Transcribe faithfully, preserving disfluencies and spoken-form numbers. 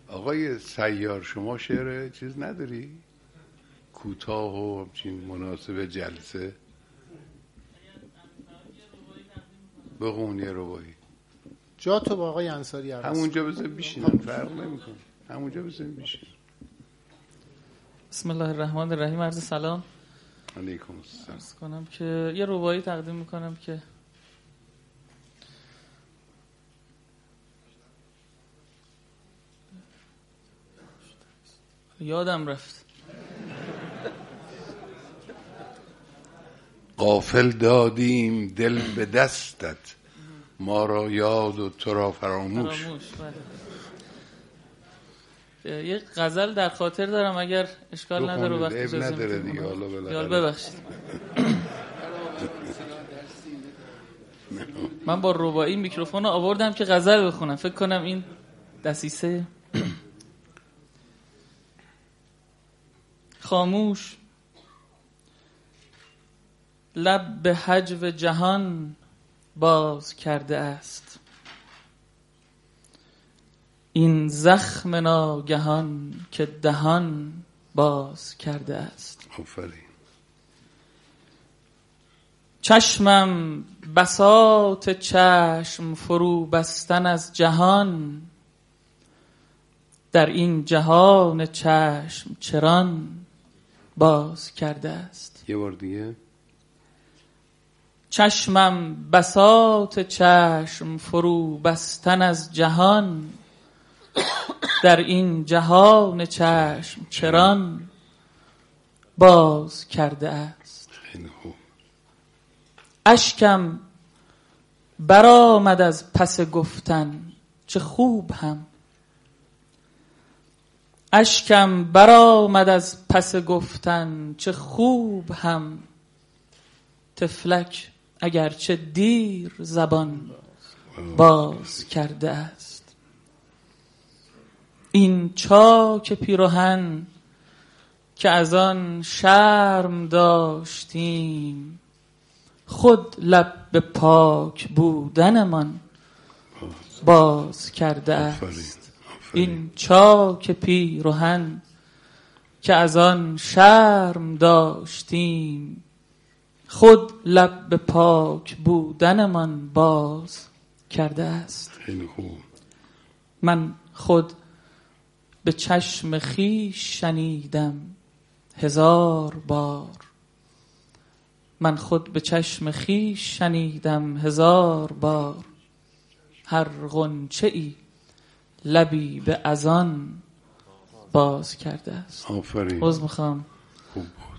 آقای سیار شما شعر چیز نداری؟ کوتاه و همچین مناسب جلسه بخون یه ربایی. جا تو با آقای انصاری عوض همونجا بزن بیشینن، فرق نمی‌کنه، همونجا بزن بیشین. بسم الله الرحمن الرحیم. عرض سلام علیکم السلام. عرض کنم که یه ربایی تقدیم میکنم که یادم رفت. غافل دادیم دل به دستت، ما را یاد و تو را فراموش. فراموش بله. یه غزل در خاطر دارم اگر اشکال نداره وقت اجازه نداره دیگه. حالا بالاخره ببخشید. من با ربایی میکروفون رو آوردم که غزل بخونم، فکر کنم این دسیسه. خاموش لب به هجو جهان باز کرده است، این زخم ناگهان که دهان باز کرده است. آفرین. چشمم بساط چشم فرو بستن از جهان، در این جهان چشم چران باز کرده است. یه بار دیگه. چشمم بساط چشم فرو بستن از جهان، در این جهان چشم چران باز کرده است. اشکم برآمد از پس گفتن چه خوب هم، اشکم برآمد از پس گفتن چه خوب هم، طفلک اگرچه دیر زبان باز کرده است. این چاک پیراهن که از آن شرم داشتیم، خود لب به پاک بودنمان باز کرده است. این چاک پیراهن که از آن شرم داشتیم، خود لب به پاک بودنمان باز کرده است. من خود به چشم خویش شنیدم هزار بار، من خود به چشم خویش شنیدم هزار بار، هر غنچه ای لبی به اذان باز کرده است. آفرین. عذر میخوام. خوب بود.